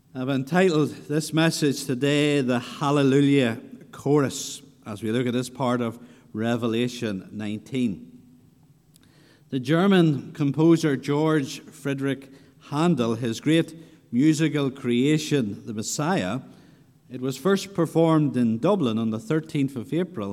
I've entitled this message today, The Hallelujah Chorus, as we look at this part of Revelation 19. The German composer George Friedrich Handel, his great musical creation, The Messiah, it was first performed in Dublin on the 13th of April,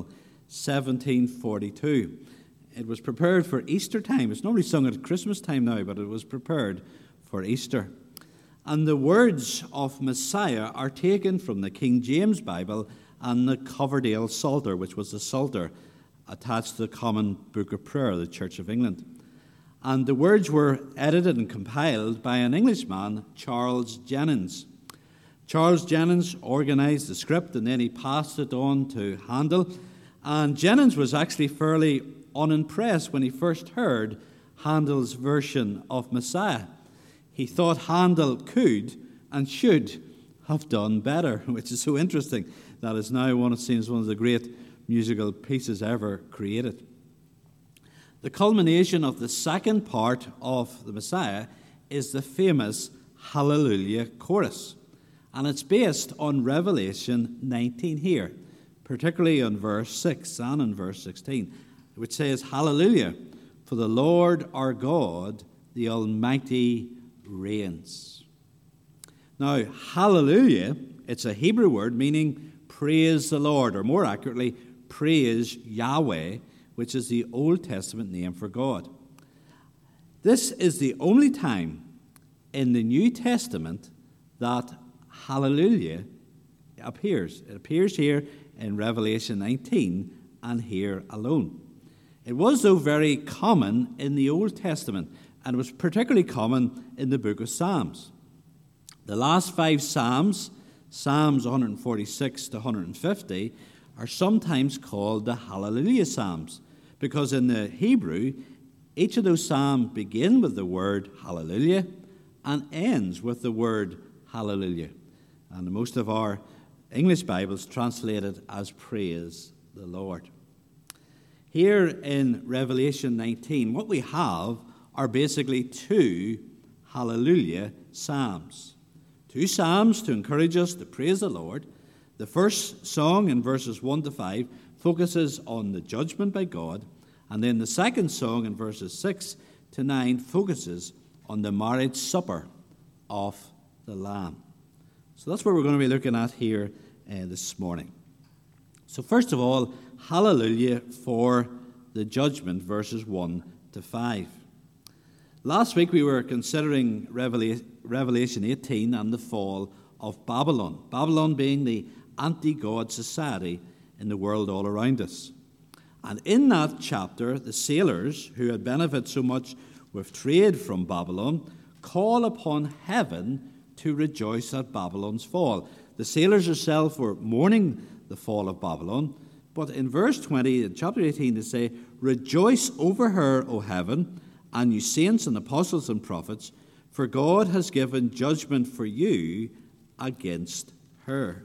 1742. It was prepared for Easter time. It's normally sung at Christmas time now, but it was prepared for Easter. And the words of Messiah are taken from the King James Bible and the Coverdale Psalter, which was the Psalter attached to the Common Book of Prayer, the Church of England. And the words were edited and compiled by an Englishman, Charles Jennens. Charles Jennens organized the script and then he passed it on to Handel. And Jennens was actually fairly unimpressed when he first heard Handel's version of Messiah. He thought Handel could and should have done better, which is so interesting. That is now one of the great musical pieces ever created. The culmination of the second part of the Messiah is the famous Hallelujah Chorus. And it's based on Revelation 19 here, particularly on verse 6 and on verse 16, which says, Hallelujah, for the Lord our God, the Almighty reigns. Now, hallelujah, it's a Hebrew word meaning praise the Lord, or more accurately, praise Yahweh, which is the Old Testament name for God. This is the only time in the New Testament that hallelujah appears. It appears here in Revelation 19 and here alone. It was, though, very common in the Old Testament, and was particularly common in the book of Psalms. The last 5 Psalms, Psalms 146 to 150, are sometimes called the Hallelujah Psalms, because in the Hebrew, each of those psalms begin with the word Hallelujah and ends with the word Hallelujah. And most of our English Bibles translate it as Praise the Lord. Here in Revelation 19, what we have are basically 2 Hallelujah Psalms. 2 Psalms to encourage us to praise the Lord. The first song in verses 1 to 5 focuses on the judgment by God, and then the second song in verses 6 to 9 focuses on the marriage supper of the Lamb. So that's what we're going to be looking at here this morning. So first of all, hallelujah for the judgment, verses 1 to 5. Last week we were considering Revelation 18 and the fall of Babylon. Babylon being the anti-God society in the world all around us. And in that chapter, the sailors, who had benefited so much with trade from Babylon, call upon heaven to rejoice at Babylon's fall. The sailors themselves were mourning the fall of Babylon, but in verse 20, in chapter 18, they say, Rejoice over her, O heaven, and you saints and apostles and prophets, for God has given judgment for you against her.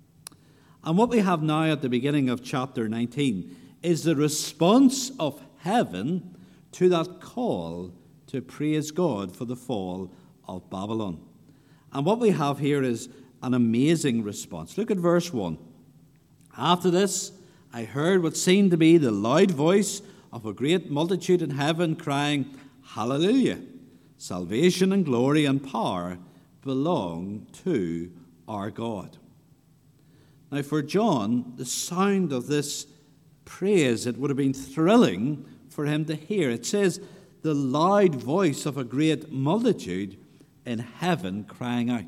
And what we have now at the beginning of chapter 19 is the response of heaven to that call to praise God for the fall of Babylon. And what we have here is an amazing response. Look at verse 1. After this, I heard what seemed to be the loud voice of a great multitude in heaven crying, Hallelujah! Salvation and glory and power belong to our God. Now for John, the sound of this praise, it would have been thrilling for him to hear. It says, the loud voice of a great multitude in heaven crying out.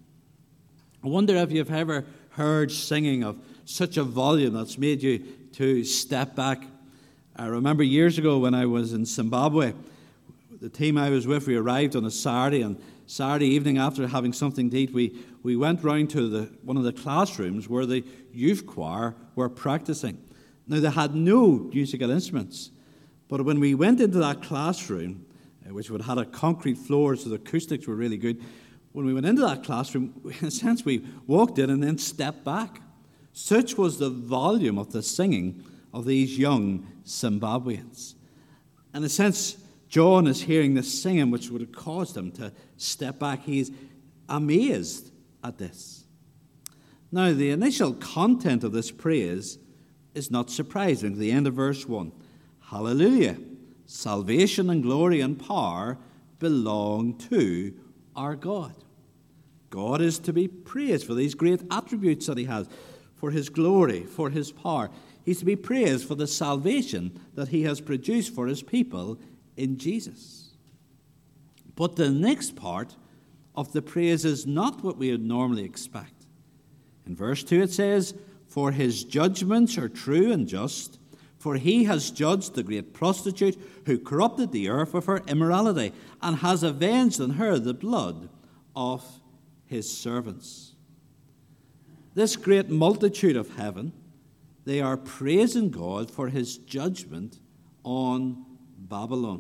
I wonder if you've ever heard singing of such a volume that's made you to step back. I remember years ago when I was in Zimbabwe, the team I was with, we arrived on a Saturday, and Saturday evening after having something to eat, we went round to one of the classrooms where the youth choir were practicing. Now, they had no musical instruments, but when we went into that classroom, which would have had a concrete floor, so the acoustics were really good, when we went into that classroom, in a sense, we walked in and then stepped back. Such was the volume of the singing of these young Zimbabweans. In a sense, John is hearing this singing, which would have caused him to step back. He's amazed at this. Now, the initial content of this praise is not surprising. The end of verse 1. Hallelujah! Salvation and glory and power belong to our God. God is to be praised for these great attributes that he has, for his glory, for his power. He's to be praised for the salvation that he has produced for his people in Jesus. But the next part of the praise is not what we would normally expect. In verse 2 it says, "For his judgments are true and just, for he has judged the great prostitute who corrupted the earth with her immorality, and has avenged on her the blood of his servants." This great multitude of heaven, they are praising God for his judgment on Babylon.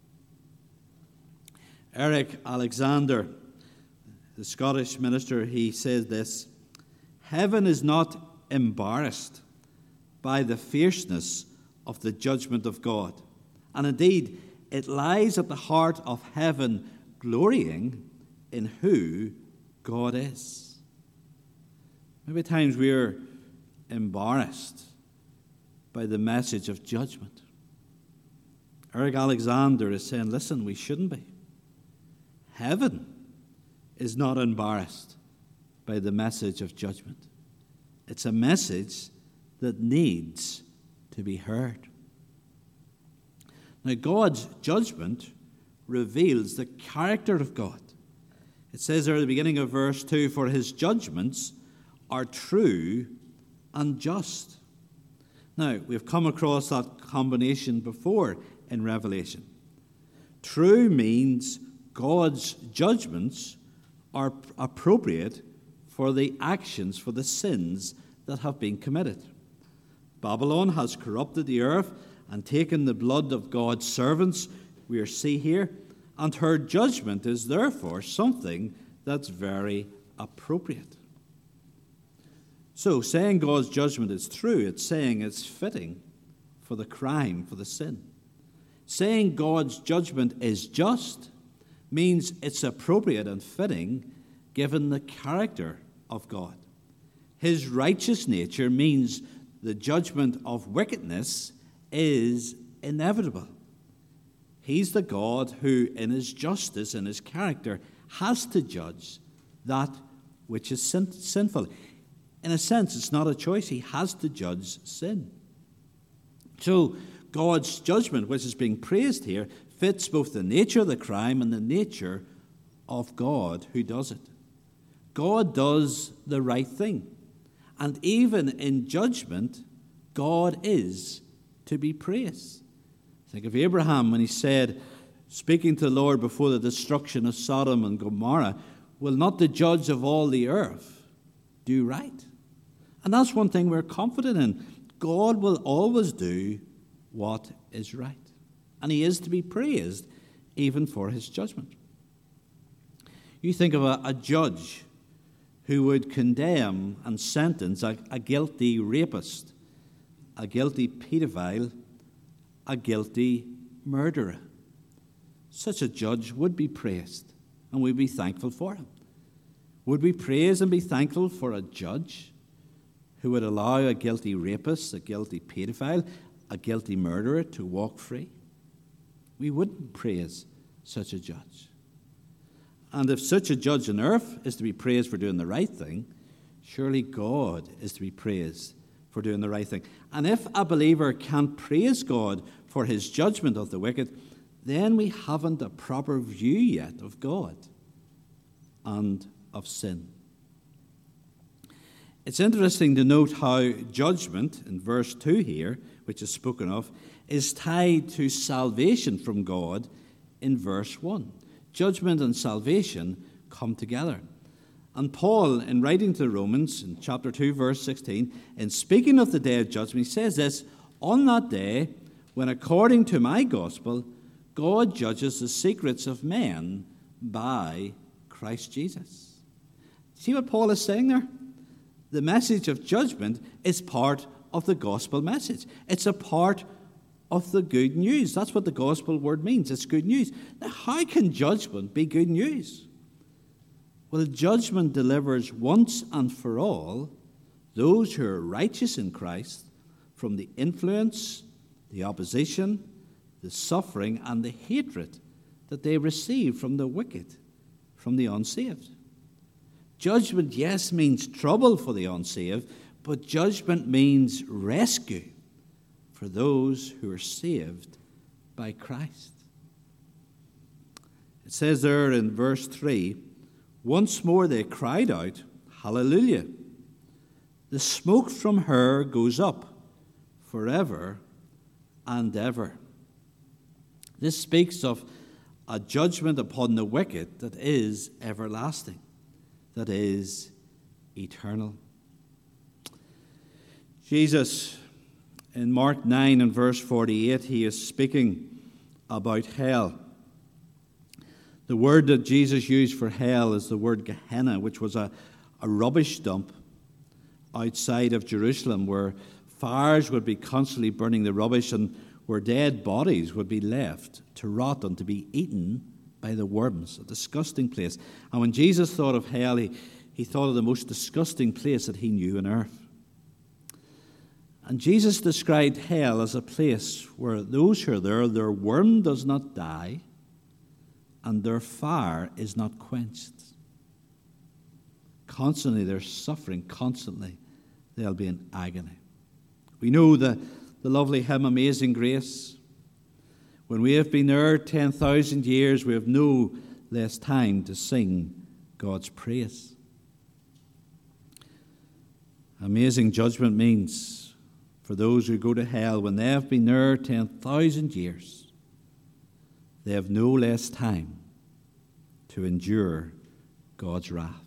Eric Alexander, the Scottish minister, he says this: "Heaven is not embarrassed by the fierceness of the judgment of God. And indeed, it lies at the heart of heaven glorying in who God is." Maybe at times we're embarrassed by the message of judgment. Eric Alexander is saying, listen, we shouldn't be. Heaven is not embarrassed by the message of judgment. It's a message that needs to be heard. Now, God's judgment reveals the character of God. It says there at the beginning of verse 2, "For his judgments are true and just." Now, we've come across that combination before in Revelation. True means God's judgments are appropriate for the actions, for the sins that have been committed. Babylon has corrupted the earth and taken the blood of God's servants, we see here, and her judgment is therefore something that's very appropriate. So, saying God's judgment is true, it's saying it's fitting for the crime, for the sin. Saying God's judgment is just means it's appropriate and fitting given the character of God. His righteous nature means the judgment of wickedness is inevitable. He's the God who, in his justice and his character, has to judge that which is sinful. In a sense, it's not a choice. He has to judge sin. So, God's judgment, which is being praised here, fits both the nature of the crime and the nature of God who does it. God does the right thing. And even in judgment, God is to be praised. Think of Abraham when he said, speaking to the Lord before the destruction of Sodom and Gomorrah, "Will not the judge of all the earth do right?" And that's one thing we're confident in. God will always do what is right. And he is to be praised even for his judgment. You think of a judge who would condemn and sentence a guilty rapist, a guilty pedophile, a guilty murderer. Such a judge would be praised, and we'd be thankful for him. Would we praise and be thankful for a judge who would allow a guilty rapist, a guilty pedophile, a guilty murderer to walk free? We wouldn't praise such a judge. And if such a judge on earth is to be praised for doing the right thing, surely God is to be praised for doing the right thing. And if a believer can't praise God for his judgment of the wicked, then we haven't a proper view yet of God and of sin. It's interesting to note how judgment, in verse 2 here, which is spoken of, is tied to salvation from God in verse 1. Judgment and salvation come together. And Paul, in writing to the Romans, in chapter 2, verse 16, in speaking of the day of judgment, he says this: "On that day, when according to my gospel, God judges the secrets of men by Christ Jesus." See what Paul is saying there? The message of judgment is part of the gospel message. It's a part of the good news. That's what the gospel word means. It's good news. Now, how can judgment be good news? Well, judgment delivers once and for all those who are righteous in Christ from the influence, the opposition, the suffering, and the hatred that they receive from the wicked, from the unsaved. Judgment, yes, means trouble for the unsaved, but judgment means rescue for those who are saved by Christ. It says there in verse 3, once more they cried out, Hallelujah! The smoke from her goes up forever and ever. This speaks of a judgment upon the wicked that is everlasting, that is eternal. Jesus, in Mark 9 and verse 48, he is speaking about hell. The word that Jesus used for hell is the word Gehenna, which was a rubbish dump outside of Jerusalem where fires would be constantly burning the rubbish and where dead bodies would be left to rot and to be eaten by the worms, a disgusting place. And when Jesus thought of hell, he thought of the most disgusting place that he knew on earth. And Jesus described hell as a place where those who are there, their worm does not die and their fire is not quenched. Constantly they're suffering, constantly they'll be in agony. We know the lovely hymn, Amazing Grace. When we have been there 10,000 years, we have no less time to sing God's praise. Amazing judgment means for those who go to hell, when they have been there 10,000 years, they have no less time to endure God's wrath.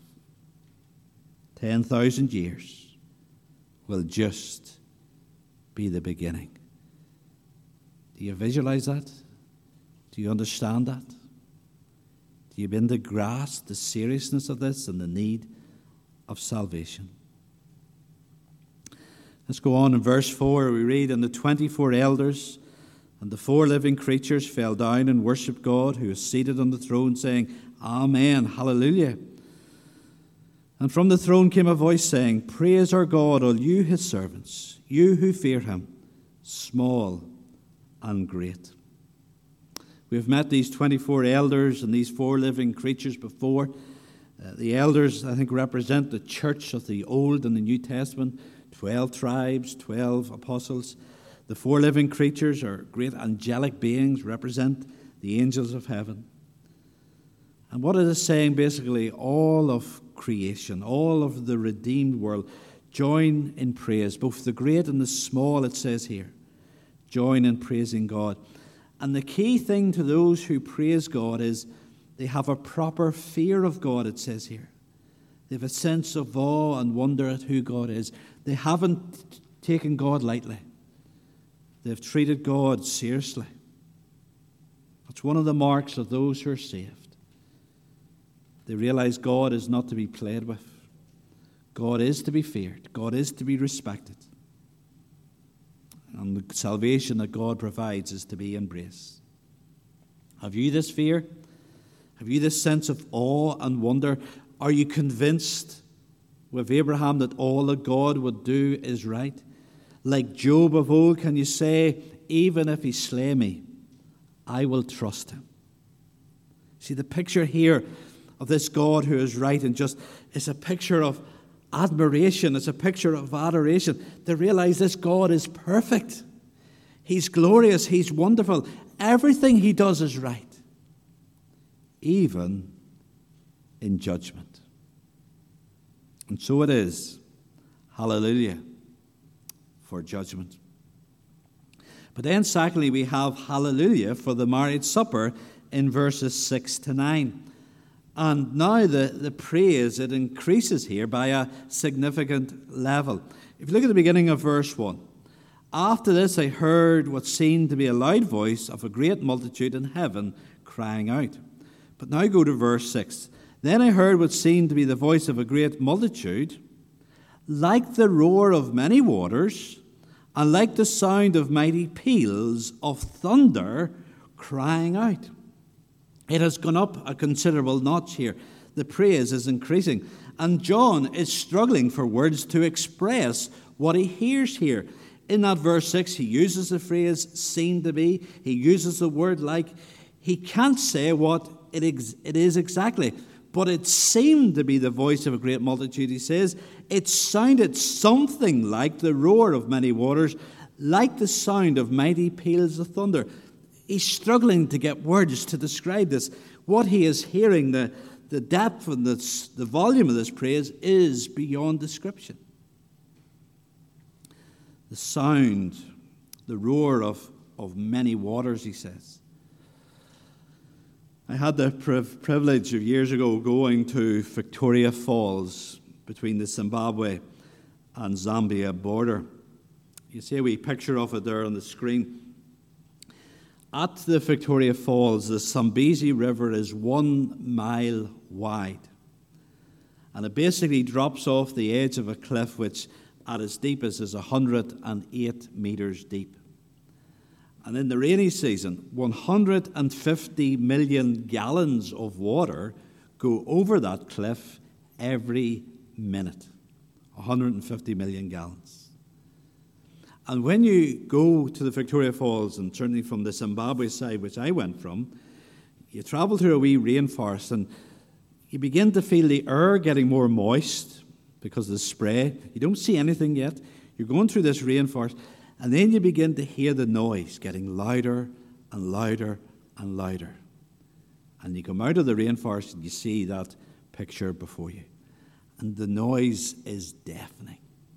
10,000 years will just be the beginning. Do you visualize that? Do you understand that? Do you begin to grasp the seriousness of this and the need of salvation? Let's go on in verse 4. We read, And the 24 elders and the 4 living creatures fell down and worshipped God, who is seated on the throne, saying, Amen, hallelujah. And from the throne came a voice saying, Praise our God, all you his servants, you who fear him, small and great. We have met these 24 elders and these 4 living creatures before. The elders, I think, represent the church of the Old and the New Testament, 12 tribes, 12 apostles. The 4 living creatures are great angelic beings, represent the angels of heaven. And what it is saying, basically, all of creation, all of the redeemed world, join in praise. Both the great and the small, it says here, join in praising God. And the key thing to those who praise God is they have a proper fear of God, it says here. They have a sense of awe and wonder at who God is. They haven't taken God lightly. They've treated God seriously. That's one of the marks of those who are saved. They realize God is not to be played with. God is to be feared. God is to be respected. And the salvation that God provides is to be embraced. Have you this fear? Have you this sense of awe and wonder? Are you convinced with Abraham that all that God would do is right? Like Job of old, can you say, even if he slay me, I will trust him? See, the picture here of this God who is right and just is a picture of admiration. It's a picture of adoration. To realize this God is perfect. He's glorious. He's wonderful. Everything he does is right. Even in judgment. And so it is. Hallelujah for judgment. But then secondly, we have hallelujah for the marriage supper in verses 6 to 9. And now the praise, it increases here by a significant level. If you look at the beginning of verse 1. After this I heard what seemed to be a loud voice of a great multitude in heaven crying out. But now go to verse 6. Then I heard what seemed to be the voice of a great multitude, like the roar of many waters, and like the sound of mighty peals of thunder crying out. It has gone up a considerable notch here. The praise is increasing. And John is struggling for words to express what he hears here. In that verse 6, he uses the phrase "seem to be." He uses the word "like." He can't say what it is exactly, but it seemed to be the voice of a great multitude, he says. It sounded something like the roar of many waters, like the sound of mighty peals of thunder. He's struggling to get words to describe this. What he is hearing, the depth and the volume of this praise is beyond description. The sound, the roar of many waters, he says. I had the privilege of years ago going to Victoria Falls between the Zimbabwe and Zambia border. You see a wee picture of it there on the screen. At the Victoria Falls, the Zambezi River is 1 mile wide. And it basically drops off the edge of a cliff which at its deepest is 108 meters deep. And in the rainy season, 150 million gallons of water go over that cliff every minute. 150 million gallons. And when you go to the Victoria Falls, and certainly from the Zimbabwe side, which I went from, you travel through a wee rainforest and you begin to feel the air getting more moist because of the spray. You don't see anything yet. You're going through this rainforest, and then you begin to hear the noise getting louder and louder and louder. And you come out of the rainforest and you see that picture before you. And the noise is deafening.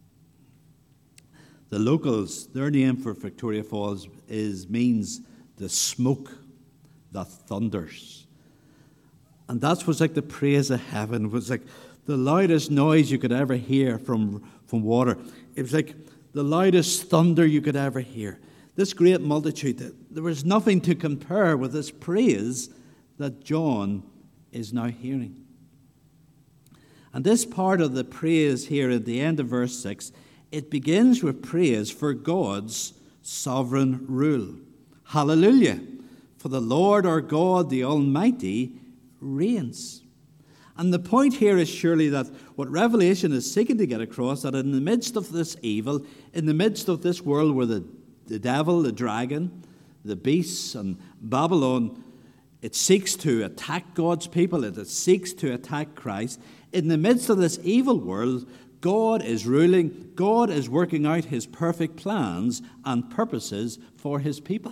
The locals, their name for Victoria Falls means the smoke that thunders. And that was like the praise of heaven. It was like the loudest noise you could ever hear from water. It was like the loudest thunder you could ever hear. This great multitude, there was nothing to compare with this praise that John is now hearing. And this part of the praise here at the end of verse 6, it begins with praise for God's sovereign rule. Hallelujah! For the Lord our God, the Almighty, reigns. And the point here is surely that what Revelation is seeking to get across, that in the midst of this evil, in the midst of this world where the devil, the dragon, the beasts, and Babylon, it seeks to attack God's people, it seeks to attack Christ. In the midst of this evil world, God is ruling, God is working out his perfect plans and purposes for his people.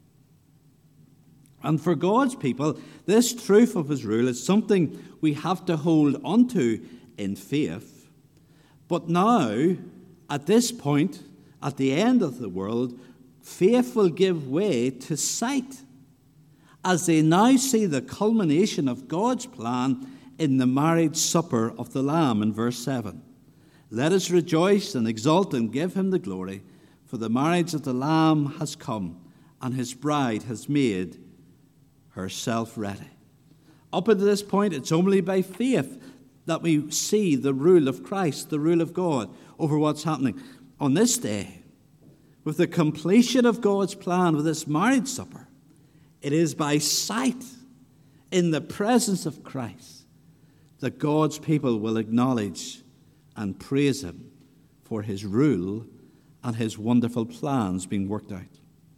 And for God's people, this truth of his rule is something we have to hold onto in faith. But now, at this point, at the end of the world, faith will give way to sight as they now see the culmination of God's plan in the marriage supper of the Lamb in verse 7. Let us rejoice and exult and give him the glory, for the marriage of the Lamb has come, and his bride has made herself ready. Up until this point, it's only by faith that we see the rule of Christ, the rule of God over what's happening. On this day, with the completion of God's plan with this marriage supper, it is by sight in the presence of Christ that God's people will acknowledge and praise him for his rule and his wonderful plans being worked out.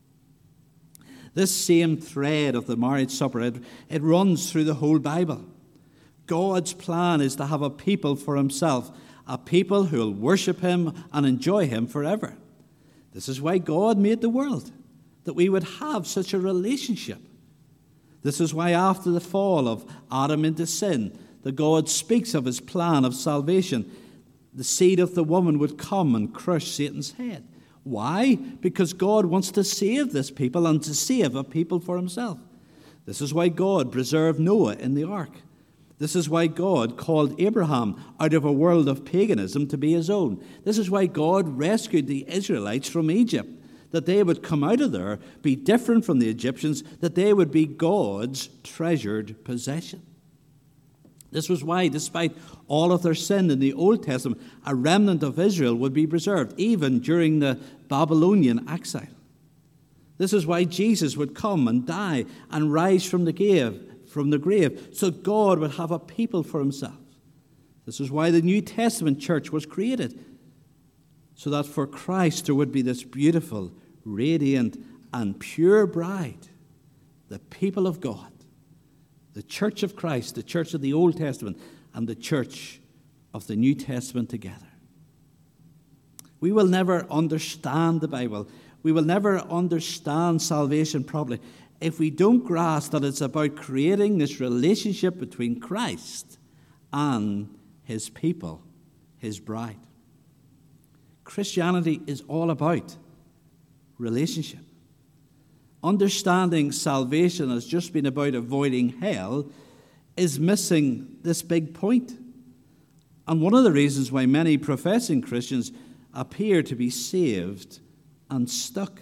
This same thread of the marriage supper, it runs through the whole Bible. God's plan is to have a people for himself, a people who will worship him and enjoy him forever. This is why God made the world, that we would have such a relationship. This is why after the fall of Adam into sin, that God speaks of his plan of salvation. The seed of the woman would come and crush Satan's head. Why? Because God wants to save this people and to save a people for himself. This is why God preserved Noah in the ark. This is why God called Abraham out of a world of paganism to be his own. This is why God rescued the Israelites from Egypt, that they would come out of there, be different from the Egyptians, that they would be God's treasured possession. This was why, despite all of their sin in the Old Testament, a remnant of Israel would be preserved, even during the Babylonian exile. This is why Jesus would come and die and rise from the from the grave, so God would have a people for himself. This is why the New Testament church was created, so that for Christ there would be this beautiful, radiant, and pure bride, the people of God, the church of Christ, the church of the Old Testament, and the church of the New Testament together. We will never understand the Bible. We will never understand salvation properly if we don't grasp that it's about creating this relationship between Christ and his people, his bride. Christianity is all about relationship. Understanding salvation as just being about avoiding hell is missing this big point. And one of the reasons why many professing Christians appear to be saved and stuck.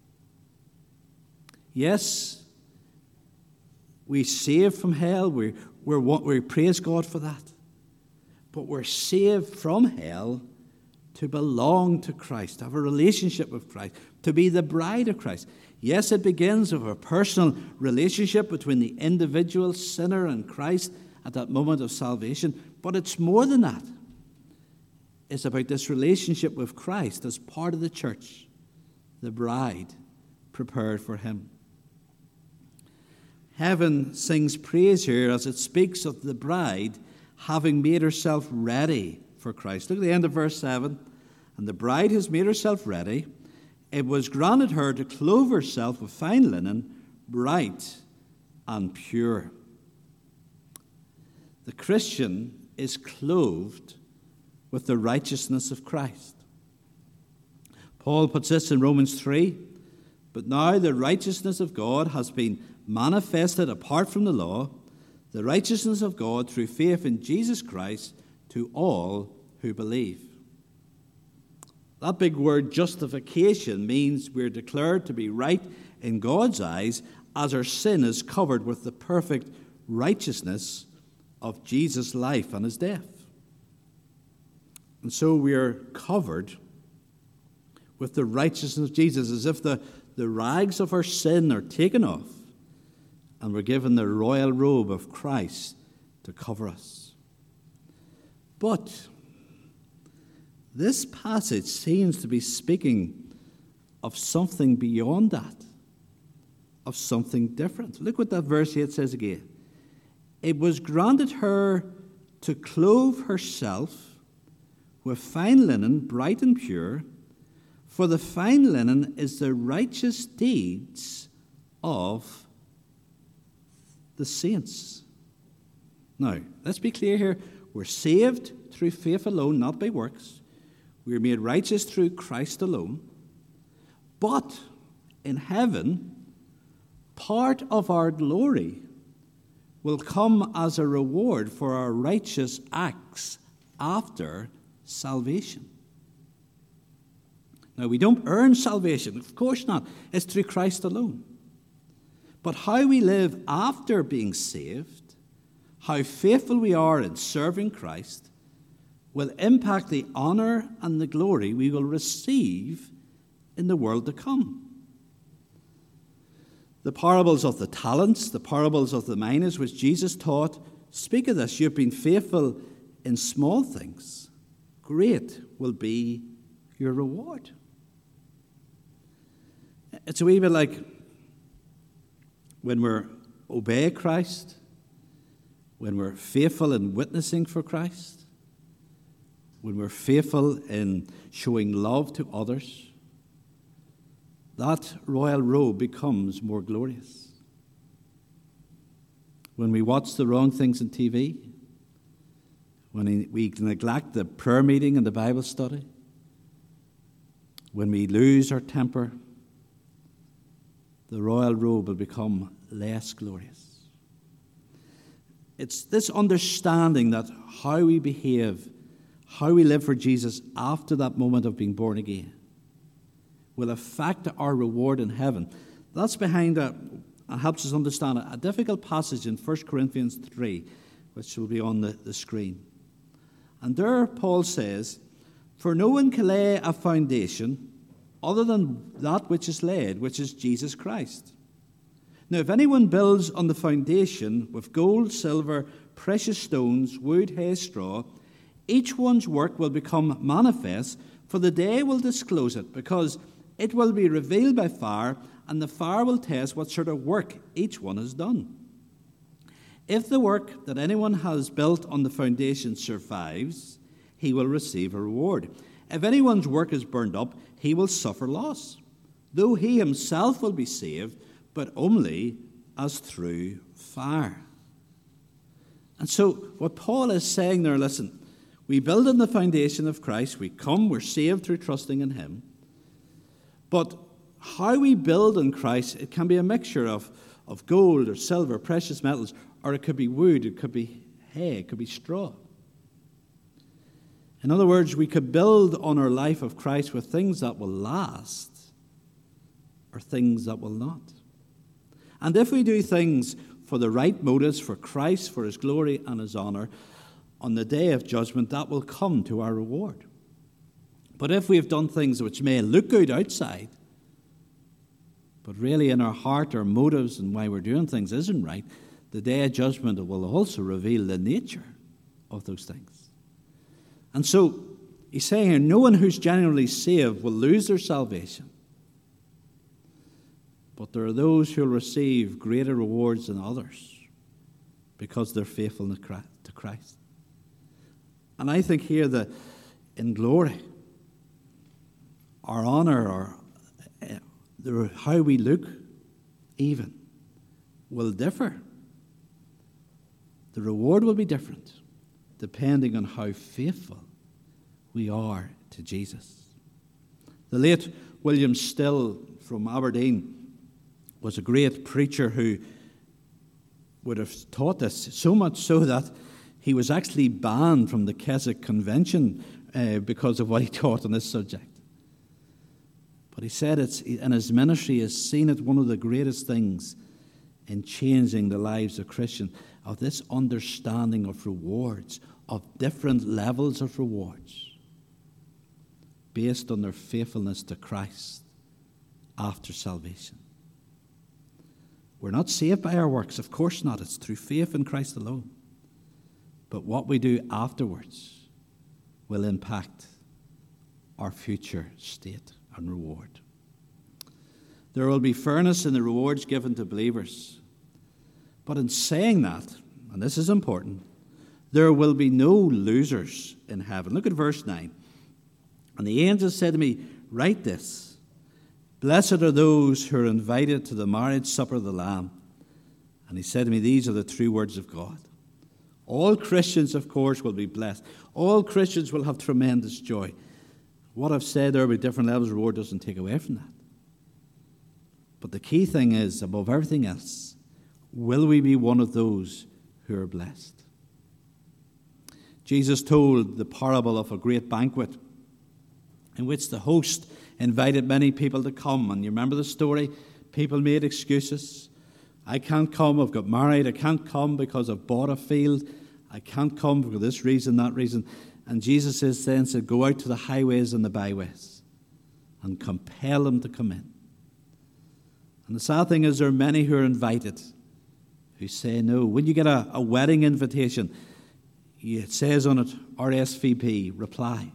Yes, we saved from hell. We praise God for that. But we're saved from hell to belong to Christ, to have a relationship with Christ, to be the bride of Christ. Yes, it begins with a personal relationship between the individual sinner and Christ at that moment of salvation, but it's more than that. It's about this relationship with Christ as part of the church, the bride prepared for him. Heaven sings praise here as it speaks of the bride having made herself ready for Christ. Look at the end of verse 7. And the bride has made herself ready. It was granted her to clothe herself with fine linen, bright and pure. The Christian is clothed with the righteousness of Christ. Paul puts this in Romans 3. But now the righteousness of God has been manifested apart from the law, the righteousness of God through faith in Jesus Christ to all who believe. That big word justification means we're declared to be right in God's eyes as our sin is covered with the perfect righteousness of Jesus' life and his death. And so we are covered with the righteousness of Jesus, as if the rags of our sin are taken off and we're given the royal robe of Christ to cover us. But this passage seems to be speaking of something beyond that, of something different. Look what that verse 8 says again. It was granted her to clothe herself with fine linen, bright and pure, for the fine linen is the righteous deeds of the saints. Now, let's be clear here. We're saved through faith alone, not by works. We're made righteous through Christ alone. But in heaven, part of our glory will come as a reward for our righteous acts after salvation. Now, we don't earn salvation. Of course not. It's through Christ alone. But how we live after being saved, how faithful we are in serving Christ, will impact the honor and the glory we will receive in the world to come. The parables of the talents, the parables of the minas, which Jesus taught, speak of this. You've been faithful in small things. Great will be your reward. It's a wee bit like when we obey Christ, when we're faithful in witnessing for Christ, when we're faithful in showing love to others, that royal robe becomes more glorious. When we watch the wrong things on TV, when we neglect the prayer meeting and the Bible study, when we lose our temper, the royal robe will become less glorious. It's this understanding that how we behave, how we live for Jesus after that moment of being born again will affect our reward in heaven. That's behind helps us understand a difficult passage in 1 Corinthians 3, which will be on the screen. And there Paul says, "For no one can lay a foundation other than that which is laid, which is Jesus Christ. Now, if anyone builds on the foundation with gold, silver, precious stones, wood, hay, straw, each one's work will become manifest, for the day will disclose it, because it will be revealed by fire, and the fire will test what sort of work each one has done. If the work that anyone has built on the foundation survives, he will receive a reward. If anyone's work is burned up, he will suffer loss, though he himself will be saved, but only as through fire. And so what Paul is saying there, listen, we build on the foundation of Christ, we're saved through trusting in him. But how we build on Christ, it can be a mixture of gold or silver, precious metals, or it could be wood, it could be hay, it could be straw. In other words, we could build on our life of Christ with things that will last or things that will not. And if we do things for the right motives, for Christ, for his glory and his honor, on the day of judgment, that will come to our reward. But if we have done things which may look good outside, but really in our heart, our motives and why we're doing things isn't right, the day of judgment will also reveal the nature of those things. And so, he's saying here, no one who's genuinely saved will lose their salvation. But there are those who will receive greater rewards than others because they're faithful to Christ. And I think here that in glory, our honor, or how we look even, will differ. The reward will be different depending on how faithful we are to Jesus. The late William Still from Aberdeen was a great preacher who would have taught this, so much so that he was actually banned from the Keswick Convention because of what he taught on this subject. But he said in his ministry, he has seen it one of the greatest things in changing the lives of Christians, of this understanding of rewards, of different levels of rewards, based on their faithfulness to Christ after salvation. We're not saved by our works, of course not. It's through faith in Christ alone. But what we do afterwards will impact our future state and reward. There will be fairness in the rewards given to believers. But in saying that, and this is important, there will be no losers in heaven. Look at verse 9. And the angel said to me, write this: blessed are those who are invited to the marriage supper of the Lamb. And he said to me, these are the true words of God. All Christians, of course, will be blessed. All Christians will have tremendous joy. What I've said there about different levels of reward doesn't take away from that. But the key thing is, above everything else, will we be one of those who are blessed? Jesus told the parable of a great banquet in which the host invited many people to come. And you remember the story? People made excuses. I can't come, I've got married. I can't come because I've bought a field. I can't come for this reason, that reason. And Jesus said, go out to the highways and the byways and compel them to come in. And the sad thing is there are many who are invited who say no. When you get a wedding invitation, it says on it, RSVP, reply.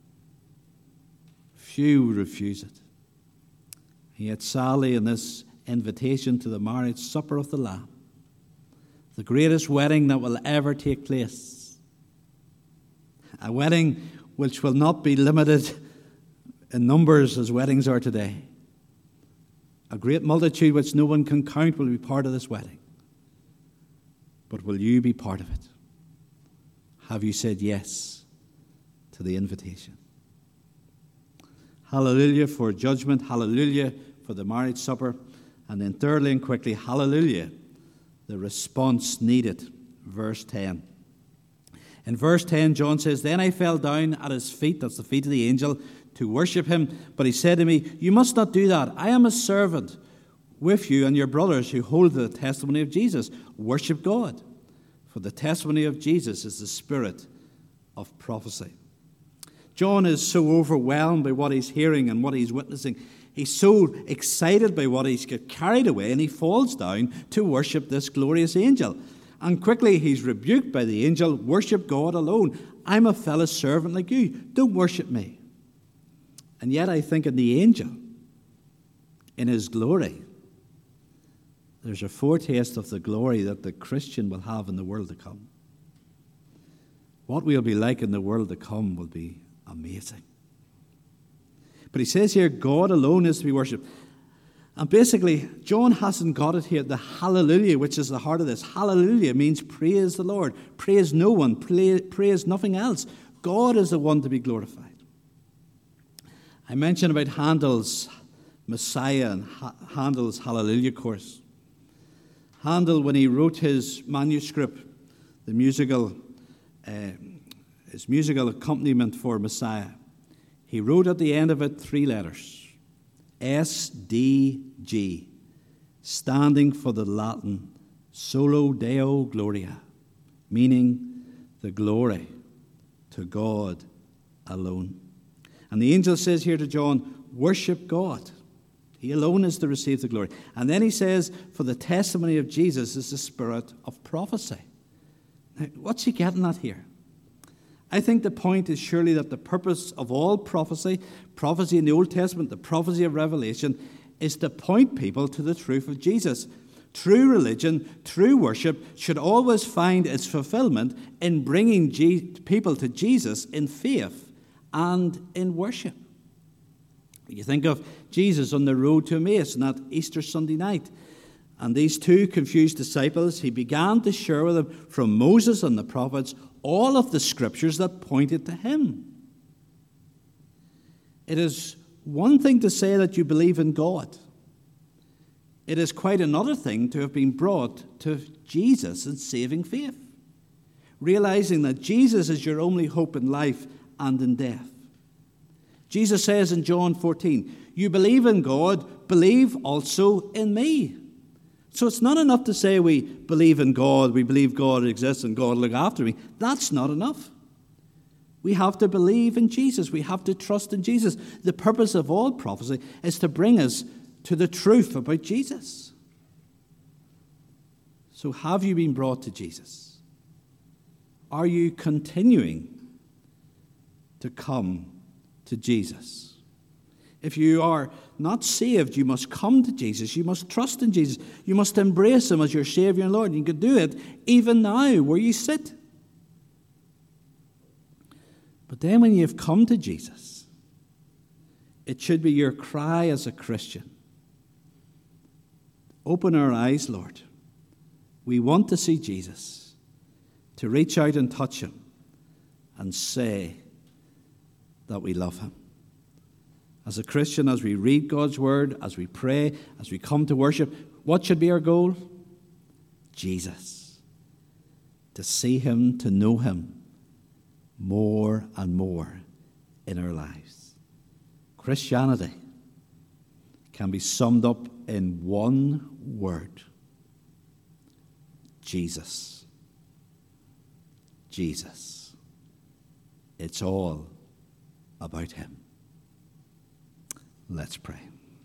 Few refuse it. And yet sadly in this invitation to the marriage supper of the Lamb, the greatest wedding that will ever take place, a wedding which will not be limited in numbers as weddings are today, a great multitude which no one can count will be part of this wedding. But will you be part of it? Have you said yes to the invitation? Hallelujah for judgment. Hallelujah for the marriage supper. And then thirdly and quickly, hallelujah, the response needed. Verse 10. In verse 10, John says, then I fell down at his feet, that's the feet of the angel, to worship him. But he said to me, you must not do that. I am a servant with you and your brothers who hold the testimony of Jesus. Worship God. For the testimony of Jesus is the spirit of prophecy. John is so overwhelmed by what he's hearing and what he's witnessing. He's so excited by what he's got carried away, and he falls down to worship this glorious angel. And quickly he's rebuked by the angel, worship God alone. I'm a fellow servant like you. Don't worship me. And yet I think in the angel, in his glory, there's a foretaste of the glory that the Christian will have in the world to come. What we'll be like in the world to come will be amazing. But he says here, God alone is to be worshipped. And basically, John hasn't got it here. The hallelujah, which is the heart of this. Hallelujah means praise the Lord. Praise no one. Praise nothing else. God is the one to be glorified. I mentioned about Handel's Messiah and Handel's Hallelujah course. Handel, when he wrote his manuscript, the his musical accompaniment for Messiah, he wrote at the end of it 3 letters, S-D-G, standing for the Latin Solo Deo Gloria, meaning the glory to God alone. And the angel says here to John, worship God. He alone is to receive the glory. And then he says, for the testimony of Jesus is the spirit of prophecy. Now, what's he getting at here? I think the point is surely that the purpose of all prophecy in the Old Testament, the prophecy of Revelation, is to point people to the truth of Jesus. True religion, true worship should always find its fulfillment in bringing people to Jesus in faith and in worship. You think of Jesus on the road to Emmaus on that Easter Sunday night. And these 2 confused disciples, he began to share with them from Moses and the prophets all of the scriptures that pointed to him. It is one thing to say that you believe in God. It is quite another thing to have been brought to Jesus in saving faith, realizing that Jesus is your only hope in life and in death. Jesus says in John 14, you believe in God, believe also in me. So it's not enough to say we believe in God, we believe God exists and God will look after me. That's not enough. We have to believe in Jesus. We have to trust in Jesus. The purpose of all prophecy is to bring us to the truth about Jesus. So have you been brought to Jesus? Are you continuing to come to Jesus? If you are not saved, you must come to Jesus. You must trust in Jesus. You must embrace him as your Savior and Lord. And you can do it even now where you sit. But then when you've come to Jesus, it should be your cry as a Christian. Open our eyes, Lord. We want to see Jesus, to reach out and touch him and say that we love him. As a Christian, as we read God's word, as we pray, as we come to worship, what should be our goal? Jesus. To see him, to know him more and more in our lives. Christianity can be summed up in one word. Jesus. Jesus. It's all about him. Let's pray.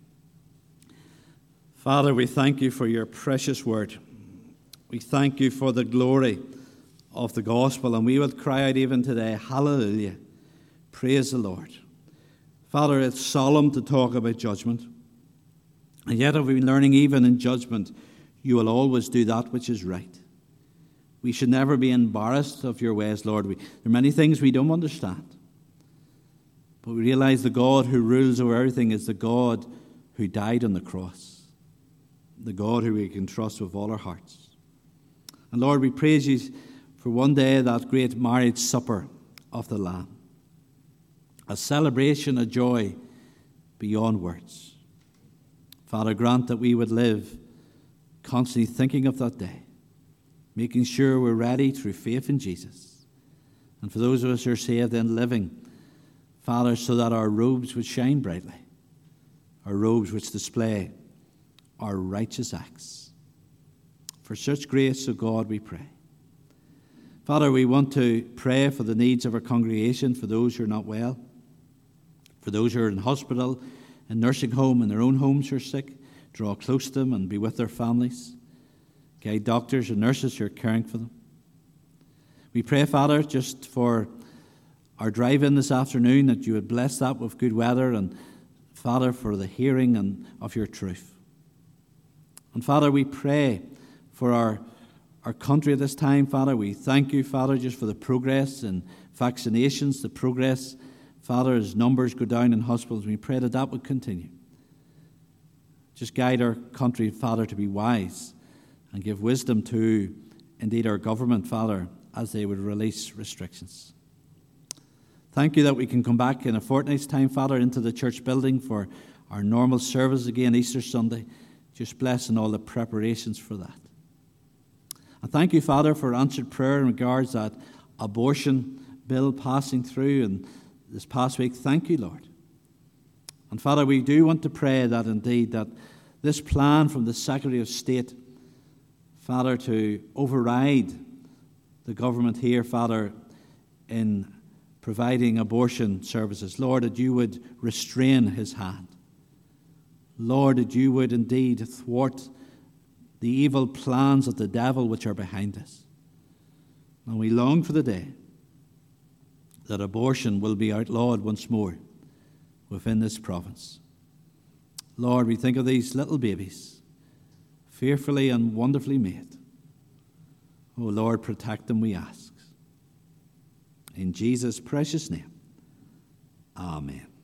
Father, we thank you for your precious word. We thank you for the glory of the gospel, and we would cry out even today, hallelujah, praise the Lord. Father, it's solemn to talk about judgment, and yet we've been learning even in judgment, you will always do that which is right. We should never be embarrassed of your ways, Lord. There are many things we don't understand. But we realize the God who rules over everything is the God who died on the cross, the God who we can trust with all our hearts. And Lord, we praise you for one day that great marriage supper of the Lamb, a celebration, a joy beyond words. Father, grant that we would live constantly thinking of that day, making sure we're ready through faith in Jesus. And for those of us who are saved, then living, Father, so that our robes would shine brightly, our robes which display our righteous acts. For such grace, O God, we pray. Father, we want to pray for the needs of our congregation, for those who are not well, for those who are in hospital, in nursing home, in their own homes who are sick. Draw close to them and be with their families. Guide doctors and nurses who are caring for them. We pray, Father, just for our drive-in this afternoon, that you would bless that with good weather, and, Father, for the hearing of your truth. And, Father, we pray for our country at this time, Father. We thank you, Father, just for the progress in vaccinations, the progress, Father, as numbers go down in hospitals. We pray that that would continue. Just guide our country, Father, to be wise and give wisdom to, indeed, our government, Father, as they would release restrictions. Thank you that we can come back in a fortnight's time, Father, into the church building for our normal service again, Easter Sunday. Just blessing all the preparations for that. And thank you, Father, for answered prayer in regards to that abortion bill passing through and this past week. Thank you, Lord. And Father, we do want to pray that indeed that this plan from the Secretary of State, Father, to override the government here, Father, in providing abortion services, Lord, that you would restrain his hand. Lord, that you would indeed thwart the evil plans of the devil which are behind us. And we long for the day that abortion will be outlawed once more within this province. Lord, we think of these little babies, fearfully and wonderfully made. Oh, Lord, protect them, we ask. In Jesus' precious name, amen.